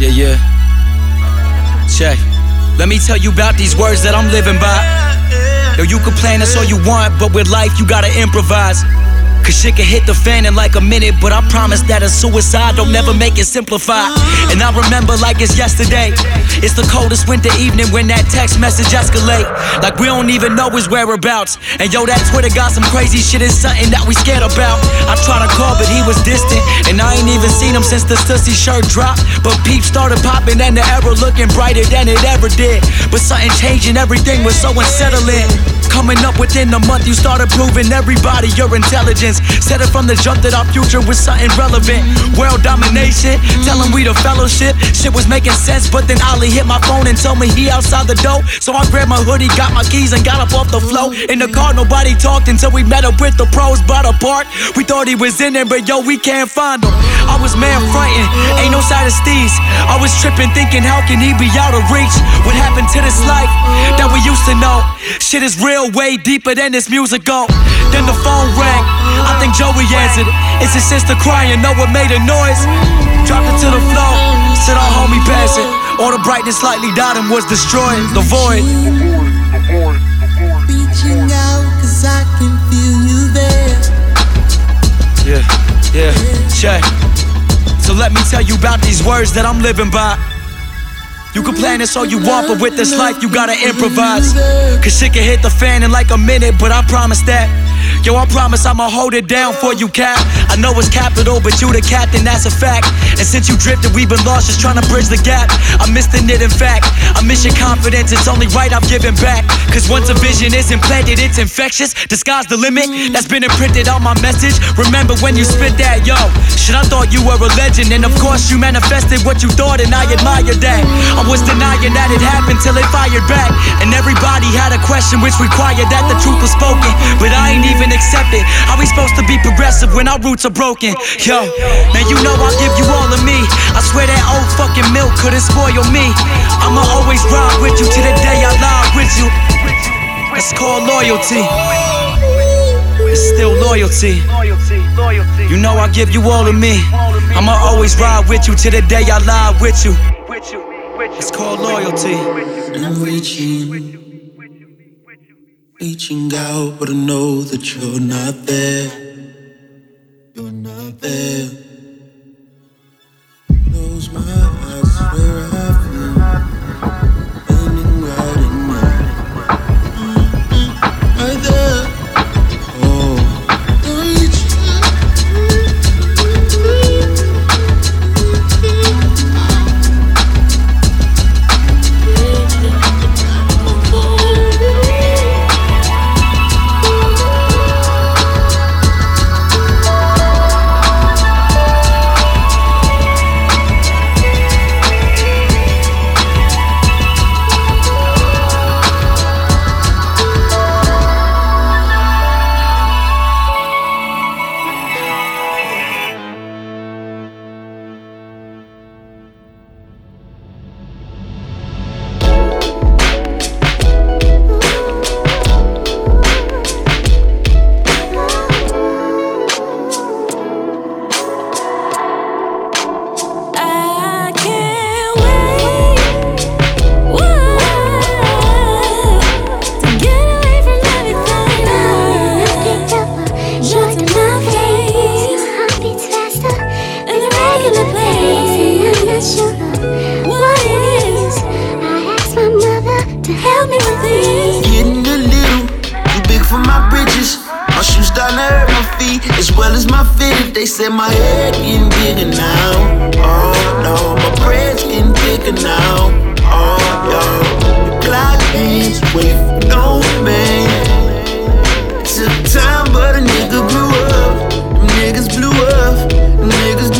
Yeah. Check. Let me tell you about these words that I'm living by. Yo, you can plan that's all you want, but with life you gotta improvise. Cause shit can hit the fan in like a minute, but I promise that a suicide don't never make it simplified. And I remember like it's yesterday. It's the coldest winter evening when that text message escalate. Like we don't even know his whereabouts. And yo, that Twitter got some crazy shit, is something that we scared about. I tried to call, but he was distant, and I ain't even seen him since the Stussy shirt dropped. But peeps started popping and the error looking brighter than it ever did. But something changed and everything was so unsettling. Coming up within a month, you started proving everybody your intelligence. Said it from the jump that our future was something relevant. World domination, telling we the fellowship. Shit was making sense, but then Ali hit my phone and told me he outside the door. So I grabbed my hoodie, got my keys, and got up off the floor. In the car, nobody talked until we met up with the pros by the park. We thought he was in there, but yo, we can't find him. I was man frontin', ain't no side of steez. I was tripping, thinking how can he be out of reach? What happened to this life that we used to know? Shit is real, way deeper than this music go. Then the phone rang, I think Joey answered. It's his sister crying, know what made a noise? Dropped it to the floor, said our homie passing. All the brightness slightly died and was destroyed. The void. Reaching out cause I can feel you there. Yeah, check. So let me tell you about these words that I'm living by. You can plan this all you want, but with this life you gotta improvise. Cause shit can hit the fan in like a minute, but I promise that. Yo, I promise I'ma hold it down for you, Cap. I know it's capital, but you the captain, that's a fact. And since you drifted, we've been lost just trying to bridge the gap. I missed the knit, in fact. I miss your confidence, it's only right I've given back. Cause once a vision is implanted, it's infectious. The sky's the limit, that's been imprinted on my message. Remember when you spit that, yo. Shit, I thought you were a legend, and of course you manifested what you thought, and I admire that. I was denying that it happened till it fired back. And everybody had a question which required that the truth was spoken. But I ain't even accept it. How we supposed to be progressive when our roots are broken? Yo, man, you know I'll give you all of me. I swear that old fucking milk couldn't spoil me. I'ma always ride with you till the day I lie with you. It's called loyalty. It's still loyalty. You know I'll give you all of me. I'ma always ride with you till the day I lie with you. It's called loyalty. I'm reaching out, but I know that you're not there. You're not there. Close my eyes, where I've been, standing right in there. Right there. Oh, they said my head getting bigger now. Oh no, my bread's getting thicker now. Oh no, the clock ends, wait for no man. Took time, but a nigga grew up. Them niggas blew up. Them niggas